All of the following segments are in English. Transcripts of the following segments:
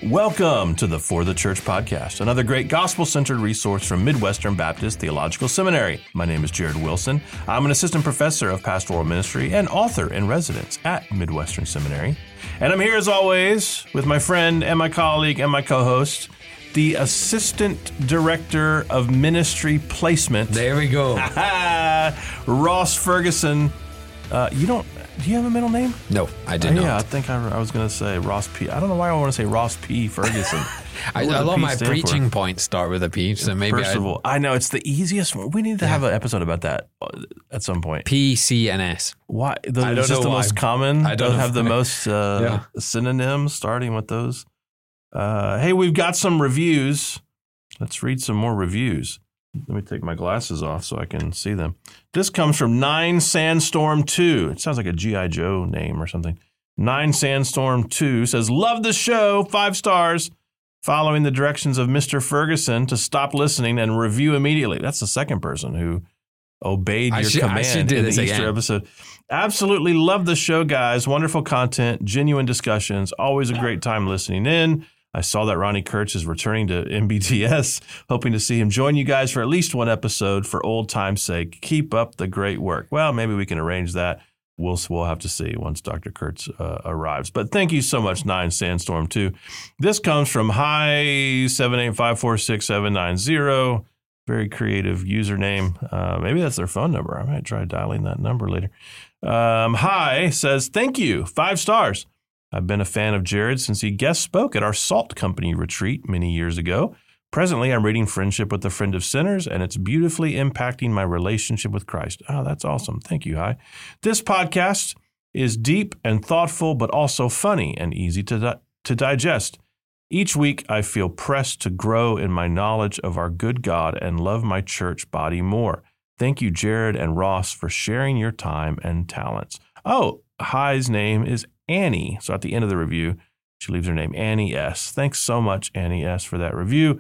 Welcome to the For the Church podcast, another great gospel-centered resource from Midwestern Baptist Theological Seminary. My name is Jared Wilson. I'm an assistant professor of pastoral ministry and author in residence at Midwestern Seminary. And I'm here as always with my friend and my colleague and my co-host, the assistant director of ministry placement. There we go. Ross Ferguson. Do you have a middle name? No, I did not. Yeah, I think I was going to say Ross P. I don't know why I want to say Ross P. Ferguson. A lot of my preaching points start with a P, so maybe Percival. I know, it's the easiest one. We need to have an episode about that at some point. P, C, and S. Why? I don't it's just know the why. most common. I don't have the most Yeah. synonyms starting with those. Hey, we've got some reviews. Let's read some more reviews. Let me take my glasses off so I can see them. This comes from 9 Sandstorm 2. It sounds like a G.I. Joe name or something. 9 Sandstorm 2 says, love the show, 5 stars. Following the directions of Mr. Ferguson to stop listening and review immediately. That's the second person who obeyed your command in the Easter episode. Absolutely love the show, guys. Wonderful content, genuine discussions. Always a great time listening in. I saw that Ronnie Kurtz is returning to MBTS, hoping to see him join you guys for at least one episode for old time's sake. Keep up the great work. Well, maybe we can arrange that. We'll have to see once Dr. Kurtz arrives. But thank you so much, 9 Sandstorm 2. This comes from Hi 785467790. Very creative username. Maybe that's their phone number. I might try dialing that number later. Hi says, thank you, 5 stars. I've been a fan of Jared since he guest spoke at our Salt Company retreat many years ago. Presently, I'm reading Friendship with a Friend of Sinners, and it's beautifully impacting my relationship with Christ. Oh, that's awesome. Thank you, Hi. This podcast is deep and thoughtful, but also funny and easy to digest. Each week, I feel pressed to grow in my knowledge of our good God and love my church body more. Thank you, Jared and Ross, for sharing your time and talents. Oh, Hi's name is Annie. So at the end of the review, she leaves her name, Annie S. Thanks so much, Annie S., for that review.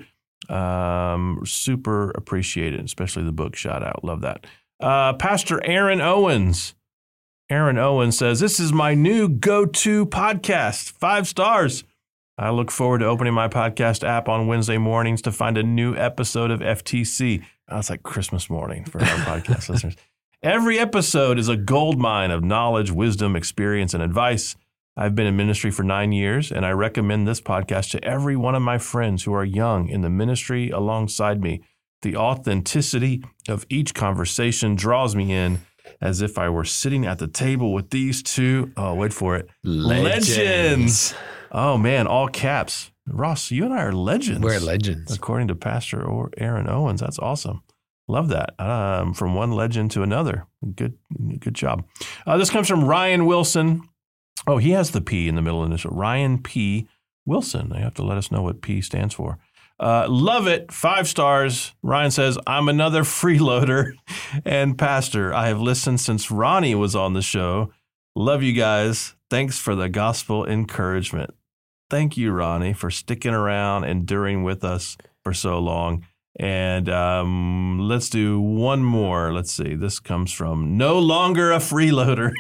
Super appreciate it, especially the book shout out. Love that. Pastor Aaron Owens. Aaron Owens says, this is my new go-to podcast. 5 stars. I look forward to opening my podcast app on Wednesday mornings to find a new episode of FTC. Oh, it's like Christmas morning for our podcast listeners. Every episode is a goldmine of knowledge, wisdom, experience, and advice. I've been in ministry for 9 years, and I recommend this podcast to every one of my friends who are young in the ministry alongside me. The authenticity of each conversation draws me in as if I were sitting at the table with these two, wait for it, legends. Oh, man, all caps. Ross, you and I are legends. We're legends. According to Pastor Aaron Owens. That's awesome. Love that. From one legend to another. Good job. This comes from Ryan Wilson. Oh, he has the P in the middle initial. Ryan P. Wilson. They have to let us know what P stands for. Love it. 5 stars. Ryan says, I'm another freeloader and pastor. I have listened since Ronnie was on the show. Love you guys. Thanks for the gospel encouragement. Thank you, Ronnie, for sticking around, enduring with us for so long. And let's do one more. Let's see. This comes from No Longer a Freeloader.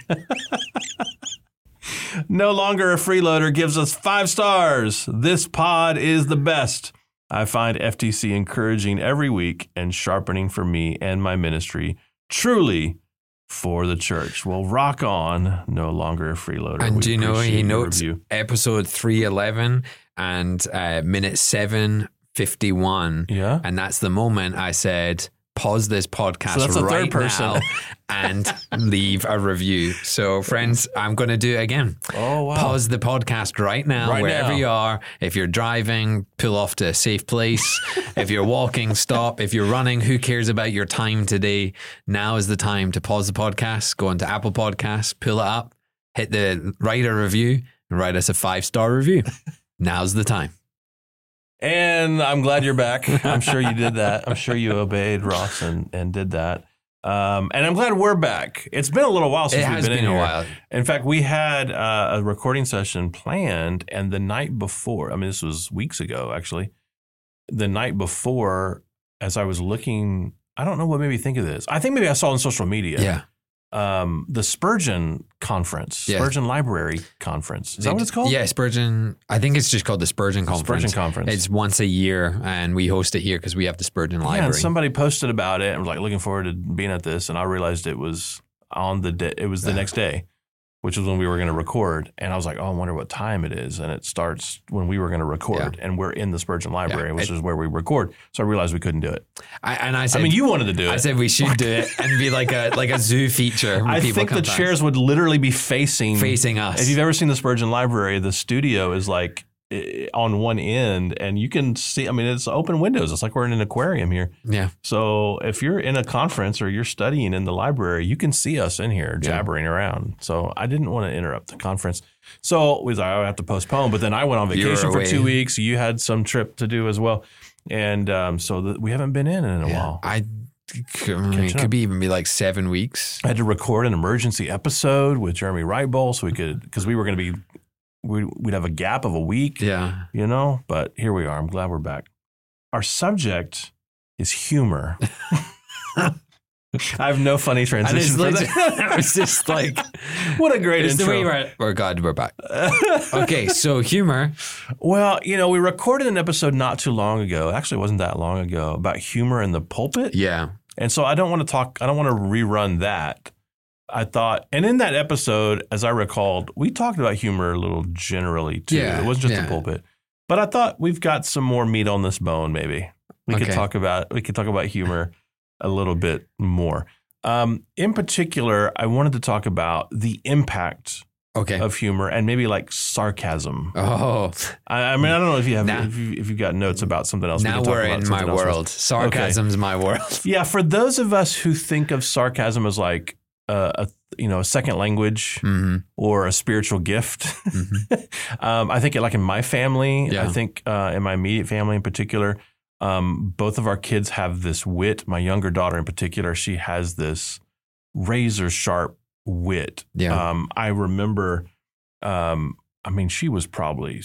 No Longer a Freeloader gives us 5 stars. This pod is the best. I find FTC encouraging every week and sharpening for me and my ministry. Truly for the church. Well, rock on. No Longer a Freeloader. And do you know, he notes episode 311 and minute 7:51. Yeah. And that's the moment I said, pause this podcast now and leave a review. So, friends, I'm going to do it again. Oh, wow. Pause the podcast right now, wherever you are. If you're driving, pull off to a safe place. If you're walking, stop. If you're running, who cares about your time today? Now is the time to pause the podcast, go into Apple Podcasts, pull it up, write a review, and write us a 5-star review. Now's the time. And I'm glad you're back. I'm sure you did that. I'm sure you obeyed Ross and did that. And I'm glad we're back. It's been a little while since we've been in here. It has been a while. In fact, we had a recording session planned, and the night before, I mean, this was weeks ago, actually. The night before, as I was looking, I don't know what made me think of this. I think maybe I saw it on social media. Yeah. the Spurgeon Conference, Spurgeon Library Conference. Is that what it's called? Yeah, Spurgeon. I think it's just called the Spurgeon Conference. Spurgeon Conference. It's once a year, and we host it here because we have the Spurgeon Library. Yeah, and somebody posted about it and was like, looking forward to being at this, and I realized it was on the day. It was the next day, which is when we were going to record. And I was like, oh, I wonder what time it is. And it starts when we were going to record. And we're in the Spurgeon Library, which is where we record. So I realized we couldn't do it. I said, you wanted to do it. I said we should do it and be like a zoo feature. I think the chairs would literally be facing us. If you've ever seen the Spurgeon Library, the studio is like on one end, and you can see, it's open windows. It's like we're in an aquarium here. Yeah. So if you're in a conference or you're studying in the library, you can see us in here jabbering around. So I didn't want to interrupt the conference. So we was like, I have to postpone. But then I went on vacation for 2 weeks. You had some trip to do as well. And we haven't been in a while. It could even be like 7 weeks. I had to record an emergency episode with Jeremy Wrightbull so we could, because we were going to be, we'd have a gap of a week, but here we are. I'm glad we're back. Our subject is humor. I have no funny transition for that. It was just like, what a great intro. We're glad we're back. Okay, so humor. Well, we recorded an episode not too long ago. Actually, it wasn't that long ago, about humor in the pulpit. Yeah. And so I don't want to rerun that. I thought, and in that episode, as I recalled, we talked about humor a little generally too. It wasn't just the pulpit. But I thought we've got some more meat on this bone, maybe. We could talk about humor a little bit more. In particular, I wanted to talk about the impact of humor and maybe like sarcasm. Oh. I don't know if you have if you've got notes about something else. Now we're in my world. Sarcasm's my world. Yeah, for those of us who think of sarcasm as like a second language or a spiritual gift. I think like in my family, I think in my immediate family in particular, both of our kids have this wit. My younger daughter in particular, she has this razor sharp wit. Yeah. I remember, she was probably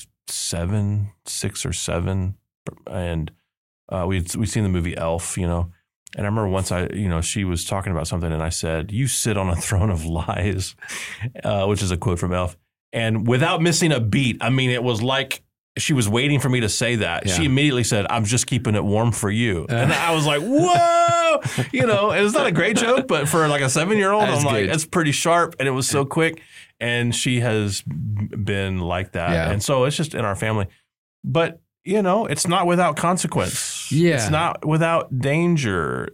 6 or 7, and we'd seen the movie Elf, And I remember once she was talking about something and I said, "You sit on a throne of lies," which is a quote from Elf. And without missing a beat, it was like she was waiting for me to say that. Yeah. She immediately said, "I'm just keeping it warm for you." And I was like, whoa, and it's not a great joke, but for like a 7-year-old, I'm like, it's pretty sharp. And it was so quick. And she has been like that. Yeah. And so it's just in our family. But it's not without consequence. Yeah. It's not without danger.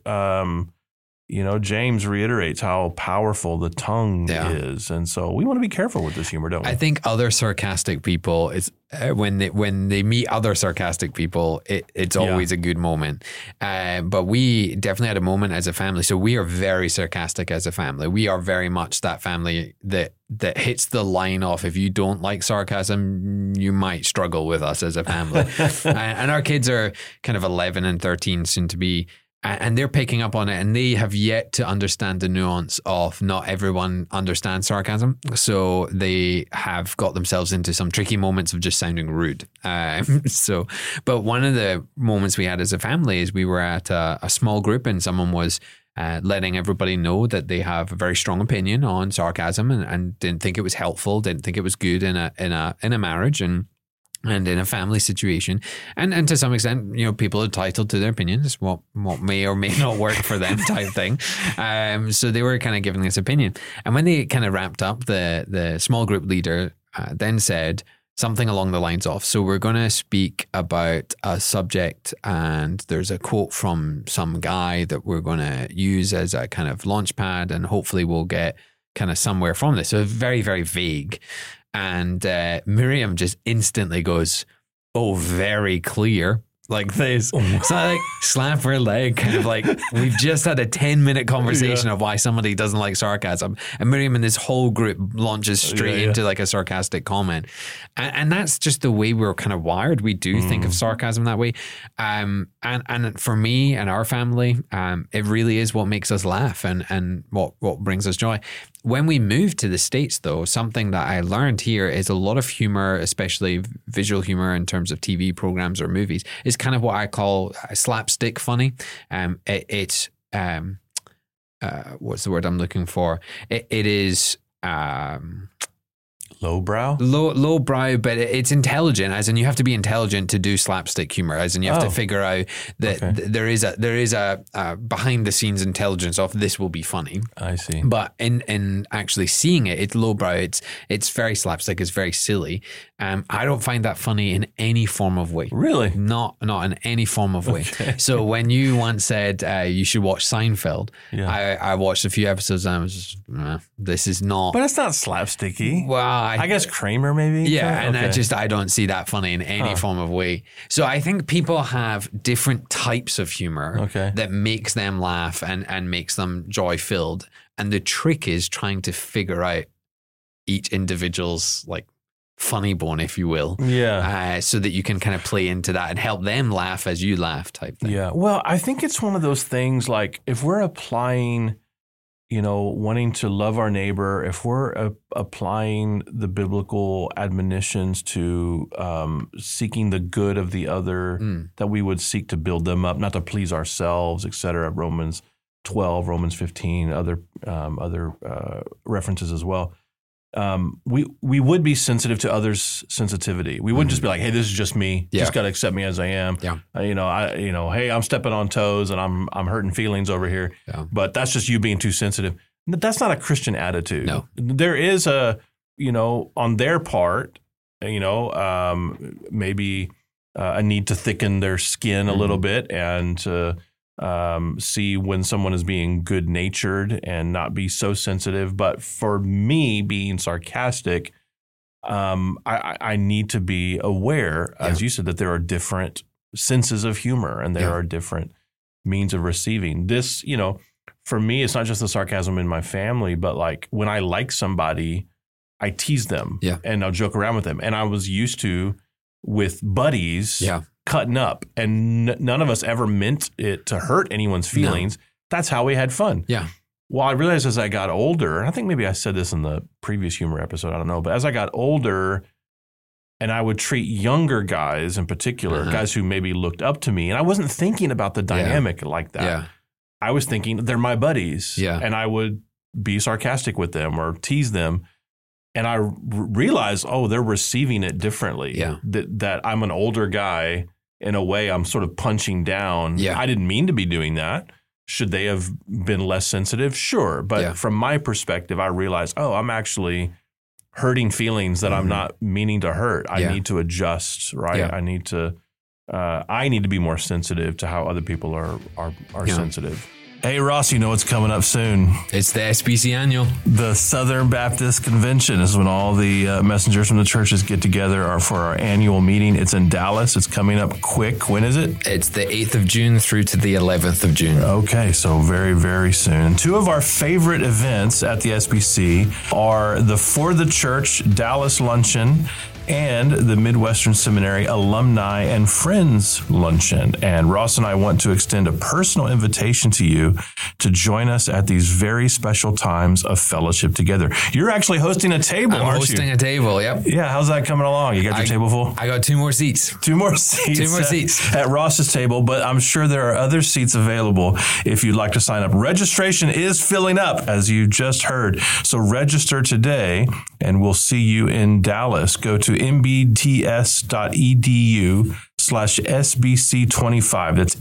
James reiterates how powerful the tongue is. And so we want to be careful with this humor, don't we? I think other sarcastic people, when they meet other sarcastic people, it's always a good moment. But we definitely had a moment as a family. So we are very sarcastic as a family. We are very much that family that hits the line off. If you don't like sarcasm, you might struggle with us as a family. And our kids are kind of 11 and 13, soon to be. And they're picking up on it, and they have yet to understand the nuance of not everyone understands sarcasm. So they have got themselves into some tricky moments of just sounding rude. But one of the moments we had as a family is we were at a small group, and someone was letting everybody know that they have a very strong opinion on sarcasm and didn't think it was helpful, didn't think it was good in a marriage and in a family situation. And to some extent, people are entitled to their opinions, what may or may not work for them type thing. So they were kind of giving this opinion. And when they kind of wrapped up, the small group leader then said something along the lines of, "So we're going to speak about a subject, and there's a quote from some guy that we're going to use as a kind of launch pad, and hopefully we'll get kind of somewhere from this." So very, very vague. And Miriam just instantly goes, "Oh, very clear." Like this. So I like slap her leg, kind of like we've just had a 10-minute conversation of why somebody doesn't like sarcasm. And Miriam and this whole group launches straight into like a sarcastic comment. And that's just the way we're kind of wired. We do think of sarcasm that way. And for me and our family, it really is what makes us laugh and what brings us joy. When we moved to the States, though, something that I learned here is a lot of humor, especially visual humor in terms of TV programs or movies, is kind of what I call slapstick funny. It's what's the word I'm looking for? It is lowbrow, lowbrow, but it's intelligent. As in, you have to be intelligent to do slapstick humor. As in, you have to figure out that there is a behind the scenes intelligence of this will be funny. I see. But in actually seeing it, it's lowbrow. It's very slapstick. It's very silly. I don't find that funny in any form of way. Really? Not in any form of way. Okay. So when you once said you should watch Seinfeld, I watched a few episodes and I was just, this is not. But it's not slapsticky. Well, I guess Kramer maybe. Yeah, and I don't see that funny in any form of way. So I think people have different types of humor that makes them laugh and makes them joy filled. And the trick is trying to figure out each individual's like funny bone, if you will. Yeah. So that you can kind of play into that and help them laugh as you laugh type thing. Yeah. Well, I think it's one of those things like if we're applying, wanting to love our neighbor, if we're applying the biblical admonitions to seeking the good of the other, that we would seek to build them up, not to please ourselves, et cetera. Romans 12, Romans 15, other references as well. We would be sensitive to others' sensitivity. We wouldn't just be like, hey, this is just me. Yeah. Just got to accept me as I am. Yeah. Hey, I'm stepping on toes and I'm hurting feelings over here. Yeah. But that's just you being too sensitive. That's not a Christian attitude. No. There is on their part, maybe a need to thicken their skin a little bit and see when someone is being good-natured and not be so sensitive. But for me, being sarcastic, I need to be aware, as you said, that there are different senses of humor and there are different means of receiving this. For me, it's not just the sarcasm in my family, but like when I like somebody, I tease them and I'll joke around with them. And I was used to with buddies cutting up, and none of us ever meant it to hurt anyone's feelings. No. That's how we had fun. Yeah. Well, I realized as I got older, and I think maybe I said this in the previous humor episode, I don't know, but as I got older and I would treat younger guys in particular, guys who maybe looked up to me, and I wasn't thinking about the dynamic like that. Yeah. I was thinking they're my buddies, and I would be sarcastic with them or tease them. And I realized, they're receiving it differently. Yeah. That I'm an older guy. In a way, I'm sort of punching down. Yeah. I didn't mean to be doing that. Should they have been less sensitive? Sure. But from my perspective, I realized, I'm actually hurting feelings that I'm not meaning to hurt. I need to adjust, right? Yeah. I need to be more sensitive to how other people are sensitive. Hey, Ross, you know what's coming up soon? It's the SBC Annual. The Southern Baptist Convention is when all the messengers from the churches get together for our annual meeting. It's in Dallas. It's coming up quick. When is it? It's the 8th of June through to the 11th of June. Okay, so very, very soon. Two of our favorite events at the SBC are the For the Church Dallas Luncheon and the Midwestern Seminary Alumni and Friends Luncheon. And Ross and I want to extend a personal invitation to you to join us at these very special times of fellowship together. You're actually hosting a table, aren't you? I'm hosting a table, yep. Yeah, how's that coming along? You got your table full? I got 2 more seats. 2 more seats. 2 more seats. At Ross's table, but I'm sure there are other seats available if you'd like to sign up. Registration is filling up, as you just heard. So register today, and we'll see you in Dallas. Go to mbts.edu/SBC25. That's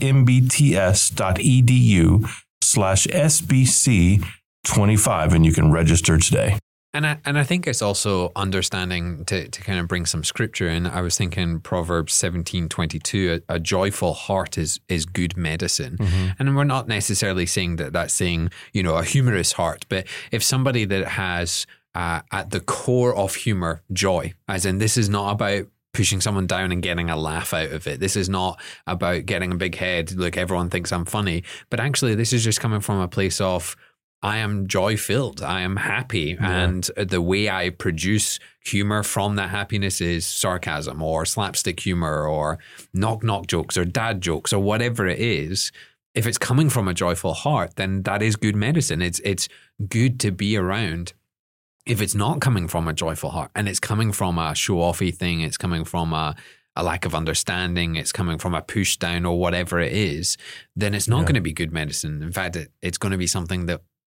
mbts.edu/SBC25, and you can register today. And I think it's also understanding to kind of bring some scripture in. I was thinking Proverbs 17:22, a joyful heart is good medicine. Mm-hmm. And we're not necessarily saying that's saying, a humorous heart, but if somebody that has at the core of humor, joy, as in this is not about pushing someone down and getting a laugh out of it. This is not about getting a big head. Look, everyone thinks I'm funny. But actually, this is just coming from a place of, I am joy-filled. I am happy. Yeah. And the way I produce humor from that happiness is sarcasm or slapstick humor or knock-knock jokes or dad jokes or whatever it is. If it's coming from a joyful heart, then that is good medicine. It's good to be around. If it's not coming from a joyful heart and it's coming from a show-offy thing, it's coming from a lack of understanding, it's coming from a push down or whatever it is, then it's not going to be good medicine. In fact, it's going to be something that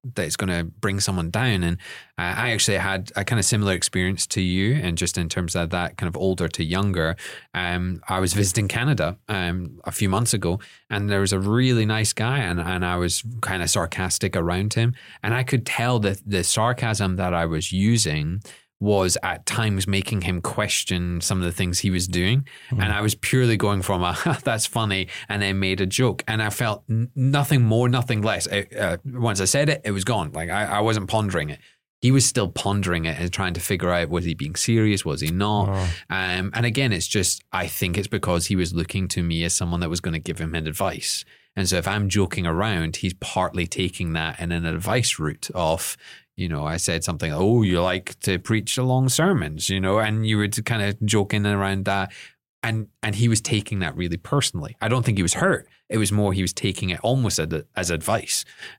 that's going to bring someone down. And I actually had a kind of similar experience to you, and just in terms of that kind of older to younger. I was visiting Canada a few months ago, and there was a really nice guy, and I was kind of sarcastic around him, and I could tell that the sarcasm that I was using was at times making him question some of the things he was doing. And I was purely going from that's funny, and then made a joke. And I felt nothing more, nothing less. Once I said it, it was gone. Like I wasn't pondering it. He was still pondering it and trying to figure out, was he being serious? Was he not? And again, it's just, I think it's because he was looking to me as someone that was going to give him advice. And so if I'm joking around, he's partly taking that in an advice route of, I said something, oh, you like to preach long sermons, and you would kind of joking around that. And he was taking that really personally. I don't think he was hurt. It was more he was taking it almost as advice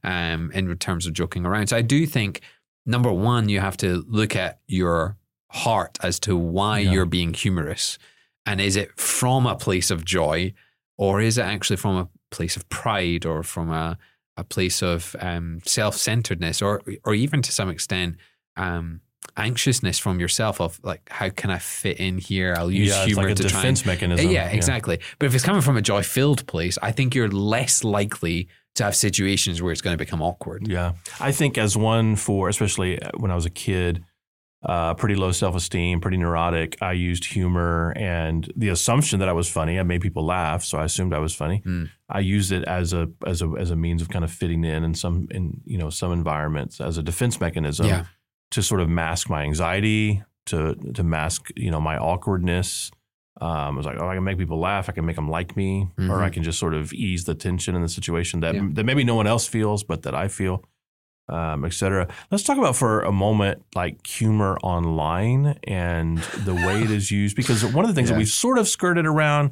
in terms of joking around. So I do think, number one, you have to look at your heart as to why you're being humorous. And is it from a place of joy, or is it actually from a place of pride, or from a place of self-centeredness, or even to some extent anxiousness from yourself of like, how can I fit in here? I'll use humor like to try defense mechanism. Yeah, exactly. But if it's coming from a joy-filled place, I think you're less likely to have situations where it's going to become awkward. Yeah. I think as one especially when I was a kid, pretty low self-esteem, pretty neurotic, I used humor and the assumption that I was funny. I made people laugh, so I assumed I was funny. I used it as a means of kind of fitting in some environments, as a defense mechanism to sort of mask my anxiety, to mask my awkwardness. I was like, I can make people laugh, I can make them like me, or I can just sort of ease the tension in the situation that maybe no one else feels, but that I feel. Et cetera. Let's talk about for a moment like humor online and the way it is used, because one of the things that we've sort of skirted around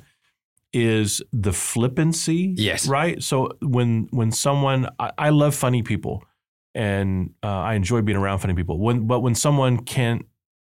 is the flippancy. Yes. Right. So when someone, I love funny people, and I enjoy being around funny people. But when someone can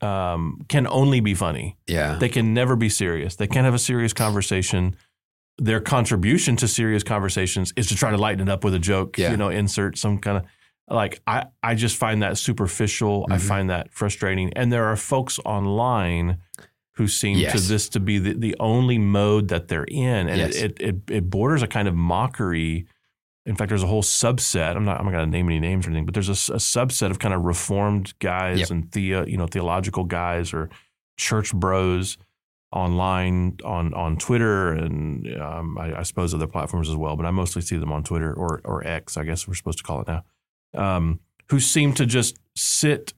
only be funny, they can never be serious. They can't have a serious conversation. Their contribution to serious conversations is to try to lighten it up with a joke. Insert some kind of. Like, I just find that superficial. I find that frustrating. And there are folks online who seem to this to be the only mode that they're in. And it borders a kind of mockery. In fact, there's a whole subset. I'm not going to name any names or anything, but there's a subset of kind of reformed guys and theological guys or church bros online on Twitter and I suppose other platforms as well. But I mostly see them on Twitter or X, I guess we're supposed to call it now. Who seem to just sit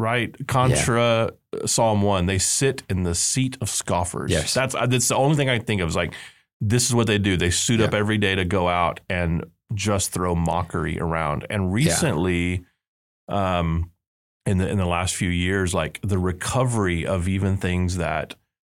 contra Psalm 1. They sit in the seat of scoffers. Yes. That's the only thing I can think of is like, this is what they do. They suit up every day to go out and just throw mockery around. And recently, in the last few years, like the recovery of even things that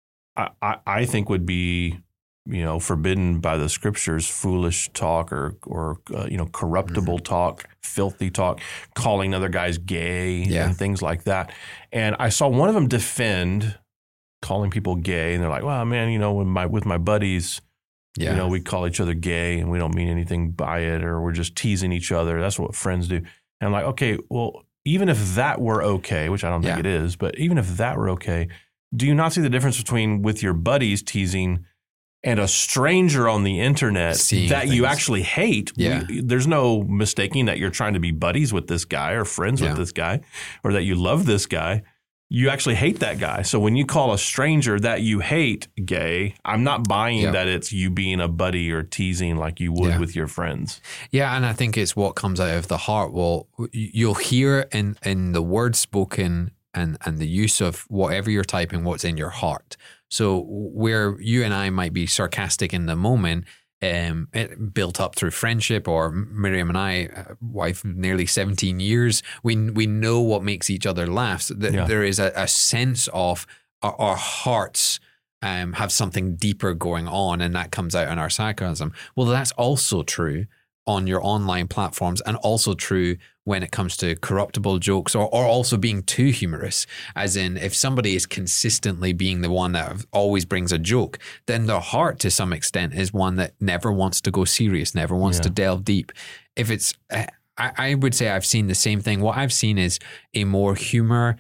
I think would be forbidden by the scriptures, foolish talk or corruptible talk, filthy talk, calling other guys gay and things like that. And I saw one of them defend calling people gay, and they're like, well, man, with my buddies, we call each other gay and we don't mean anything by it, or we're just teasing each other. That's what friends do. And I'm like, okay, well, even if that were okay, which I don't think it is, but even if that were okay, do you not see the difference between with your buddies teasing and a stranger on the internet you actually hate? There's no mistaking that you're trying to be buddies with this guy or friends with this guy, or that you love this guy. You actually hate that guy. So when you call a stranger that you hate gay, I'm not buying that it's you being a buddy or teasing like you would with your friends. Yeah, and I think it's what comes out of the heart. Well, you'll hear in the words spoken and the use of whatever you're typing, what's in your heart. So where you and I might be sarcastic in the moment, it built up through friendship, or Miriam and I, wife nearly 17 years, we know what makes each other laugh. There is a sense of our hearts have something deeper going on, and that comes out in our sarcasm. Well, that's also true on your online platforms, and also true when it comes to corruptible jokes, or also being too humorous. As in, if somebody is consistently being the one that always brings a joke, then their heart to some extent is one that never wants to go serious, never wants to delve deep. If it's, I would say I've seen the same thing. What I've seen is a more humor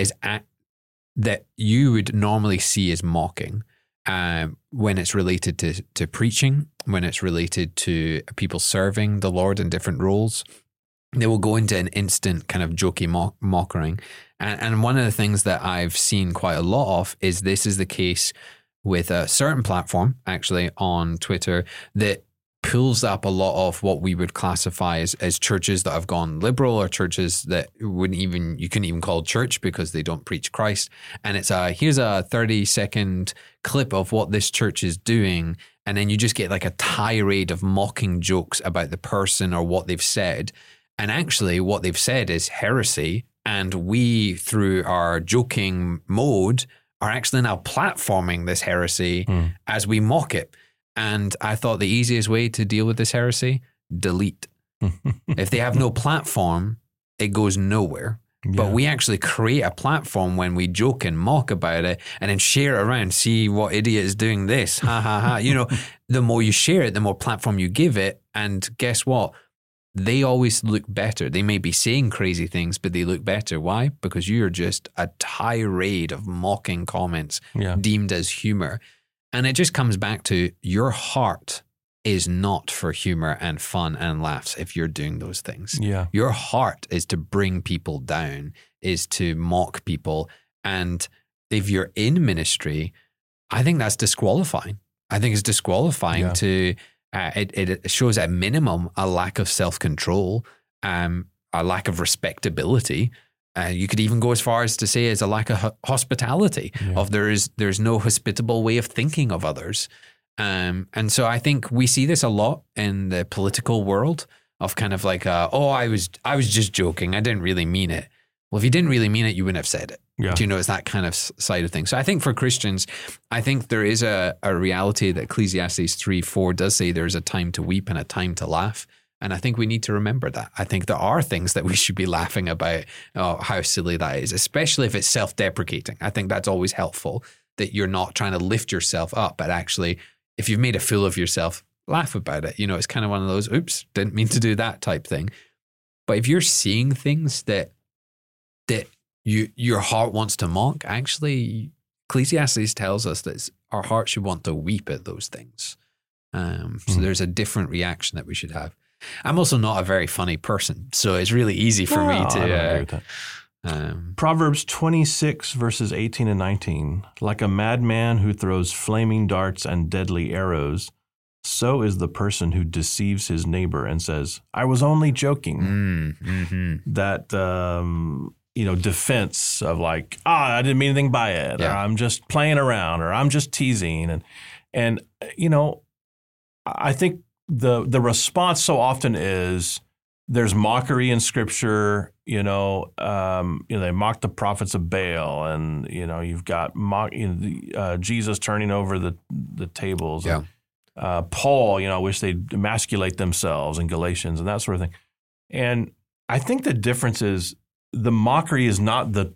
that you would normally see as mocking when it's related to preaching, when it's related to people serving the Lord in different roles. They will go into an instant kind of jokey mocking. And one of the things that I've seen quite a lot of is this is the case with a certain platform, actually, on Twitter, that pulls up a lot of what we would classify as churches that have gone liberal, or churches that you couldn't even call church because they don't preach Christ. And it's here's a 30-second clip of what this church is doing. And then you just get like a tirade of mocking jokes about the person or what they've said. And actually what they've said is heresy. And we, through our joking mode, are actually now platforming this heresy as we mock it. And I thought the easiest way to deal with this heresy, delete. If they have no platform, it goes nowhere. Yeah. But we actually create a platform when we joke and mock about it and then share it around. See what idiot is doing this. Ha ha ha. You know, the more you share it, the more platform you give it. And guess what? They always look better. They may be saying crazy things, but they look better. Why? Because you're just a tirade of mocking comments deemed as humor. And it just comes back to your heart is not for humor and fun and laughs if you're doing those things. Yeah. Your heart is to bring people down, is to mock people. And if you're in ministry, I think that's disqualifying. I think it's disqualifying to... It shows at minimum a lack of self-control, a lack of respectability. You could even go as far as to say as a lack of hospitality. Of there's no hospitable way of thinking of others, and so I think we see this a lot in the political world of kind of like, I was just joking, I didn't really mean it. Well, if you didn't really mean it, you wouldn't have said it. Yeah. Do you know, it's that kind of side of things. So I think for Christians, I think there is a reality that Ecclesiastes 3:4 does say there's a time to weep and a time to laugh. And I think we need to remember that. I think there are things that we should be laughing about, how silly that is, especially if it's self-deprecating. I think that's always helpful, that you're not trying to lift yourself up, but actually, if you've made a fool of yourself, laugh about it. You know, it's kind of one of those, oops, didn't mean to do that type thing. But if you're seeing things that your heart wants to mock, actually, Ecclesiastes tells us that our heart should want to weep at those things. So there's a different reaction that we should have. I'm also not a very funny person, so it's really easy for me to... Proverbs 26, verses 18 and 19. Like a madman who throws flaming darts and deadly arrows, so is the person who deceives his neighbor and says, I was only joking. That... defense of like, I didn't mean anything by it, or I'm just playing around, or I'm just teasing. And I think the response so often is there's mockery in Scripture. They mock the prophets of Baal, and you've got Jesus turning over the tables. Yeah. And, Paul, wish they'd emasculate themselves in Galatians and that sort of thing. And I think the difference is, the mockery is not the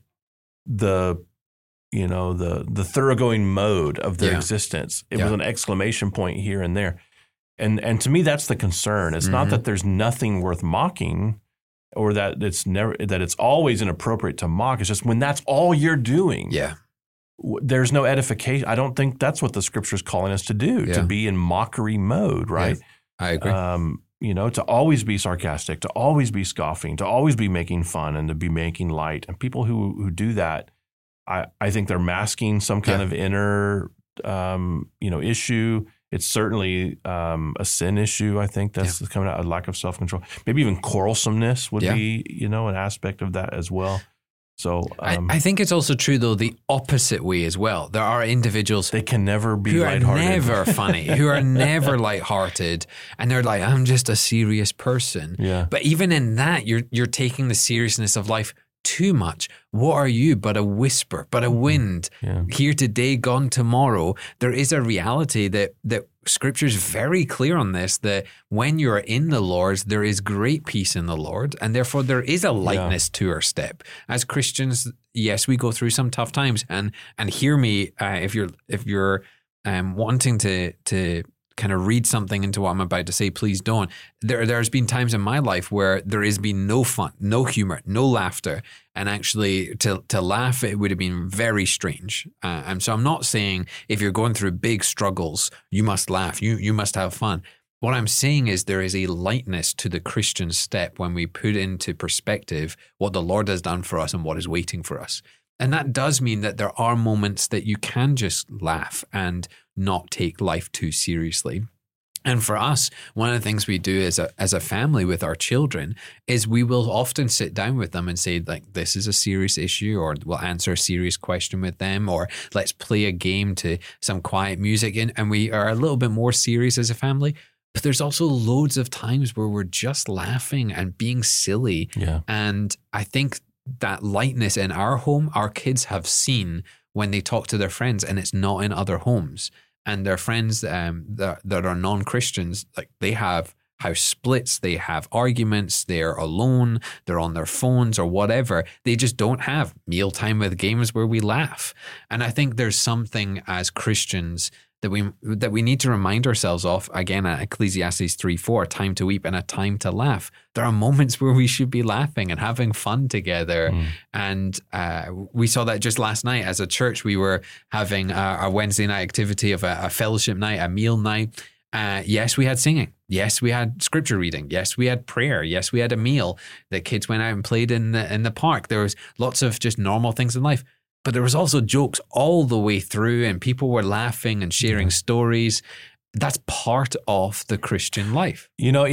thoroughgoing mode of their existence. It was an exclamation point here and there. And to me, that's the concern. It's not that there's nothing worth mocking, or that it's always inappropriate to mock. It's just when that's all you're doing. Yeah. There's no edification. I don't think that's what the Scripture is calling us to do, to be in mockery mode, right? Yeah, I agree. To always be sarcastic, to always be scoffing, to always be making fun, and to be making light. And people who do that, I think they're masking some kind of inner, issue. It's certainly a sin issue. I think that's coming out, a lack of self-control. Maybe even quarrelsomeness would be, an aspect of that as well. So I think it's also true, though, the opposite way as well. There are individuals they can never be who lighthearted, are never funny, who are never lighthearted, and they're like, I'm just a serious person. Yeah. But even in that, you're taking the seriousness of life too much. What are you but a whisper, but a wind, here today, gone tomorrow? There is a reality that Scripture is very clear on this, that when you're in the Lord, there is great peace in the Lord, and therefore there is a lightness to our step. As Christians, yes, we go through some tough times, and hear me, if you're wanting to kind of read something into what I'm about to say, please don't. There's been times in my life where there has been no fun, no humor, no laughter. And actually to laugh, it would have been very strange. And so I'm not saying if you're going through big struggles, you must laugh, you must have fun. What I'm saying is there is a lightness to the Christian step when we put into perspective what the Lord has done for us and what is waiting for us. And that does mean that there are moments that you can just laugh and not take life too seriously. And for us, one of the things we do as a family with our children is we will often sit down with them and say, like, this is a serious issue, or we'll answer a serious question with them, or let's play a game to some quiet music. And we are a little bit more serious as a family. But there's also loads of times where we're just laughing and being silly. Yeah. And I think that lightness in our home, our kids have seen when they talk to their friends, and it's not in other homes. And their friends that are non-Christians, like, they have house splits, they have arguments, they're alone, they're on their phones or whatever. They just don't have mealtime with games where we laugh. And I think there's something as Christians that we need to remind ourselves of, again, at Ecclesiastes 3:4, a time to weep and a time to laugh. There are moments where we should be laughing and having fun together. And we saw that just last night as a church. We were having a Wednesday night activity of a fellowship night, a meal night. Yes, we had singing. Yes, we had scripture reading. Yes, we had prayer. Yes, we had a meal. The kids went out and played in the park. There was lots of just normal things in life. But there was also jokes all the way through, and people were laughing and sharing stories. That's part of the Christian life. You know,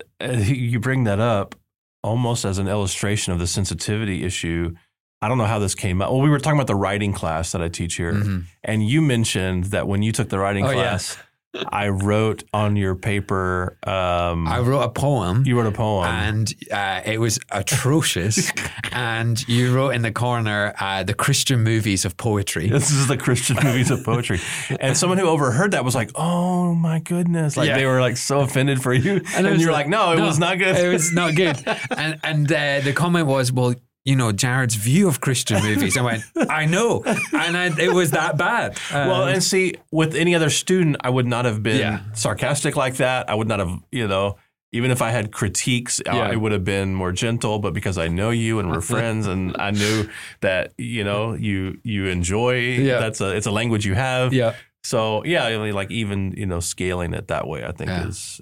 you bring that up almost as an illustration of the sensitivity issue. I don't know how this came up. Well, we were talking about the writing class that I teach here. And you mentioned that when you took the writing class, I wrote on your paper. I wrote a poem. You wrote a poem. And it was atrocious. And you wrote in the corner, the Christian movies of poetry. This is the Christian movies of poetry. And someone who overheard that was like, oh my goodness. Like they were like so offended for you. And you're like, no, it was not good. It was not good. And the comment was, well, you know, Jared's view of Christian movies. I went, I know. And it was that bad. Well, and see, with any other student, I would not have been sarcastic like that. I would not have, you know, even if I had critiques, I would have been more gentle. But because I know you and we're friends, and I knew that, you know, you enjoy, it's a language you have. Yeah. So, I mean, like, even, you know, scaling it that way, I think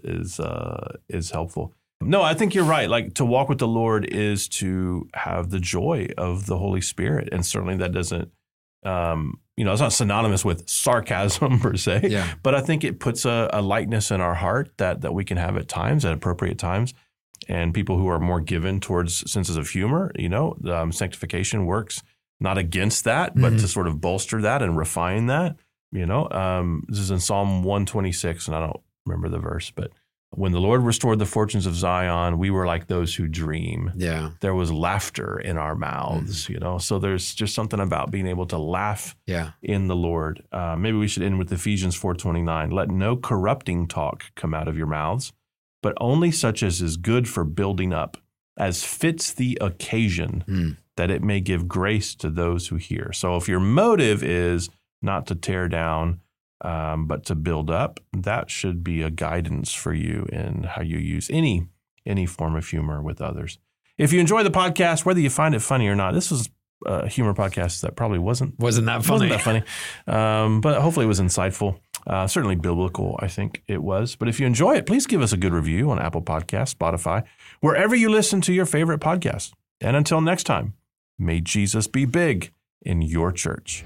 is helpful. No, I think you're right. Like, to walk with the Lord is to have the joy of the Holy Spirit. And certainly that doesn't, you know, it's not synonymous with sarcasm per se. Yeah. But I think it puts a lightness in our heart that we can have at times, at appropriate times. And people who are more given towards senses of humor, you know, sanctification works not against that, but to sort of bolster that and refine that. You know, this is in Psalm 126, and I don't remember the verse, but when the Lord restored the fortunes of Zion, we were like those who dream. Yeah. There was laughter in our mouths, you know. So there's just something about being able to laugh in the Lord. Maybe we should end with Ephesians 4:29. Let no corrupting talk come out of your mouths, but only such as is good for building up, as fits the occasion, that it may give grace to those who hear. So if your motive is not to tear down, but to build up, that should be a guidance for you in how you use any form of humor with others. If you enjoy the podcast, whether you find it funny or not, this was a humor podcast that probably wasn't that funny. But hopefully it was insightful. Certainly biblical, I think it was. But if you enjoy it, please give us a good review on Apple Podcasts, Spotify, wherever you listen to your favorite podcasts. And until next time, may Jesus be big in your church.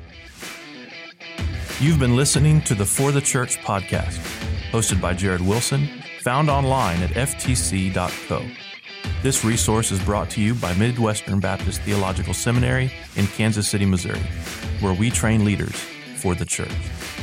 You've been listening to the For the Church podcast, hosted by Jared Wilson, found online at ftc.co. This resource is brought to you by Midwestern Baptist Theological Seminary in Kansas City, Missouri, where we train leaders for the church.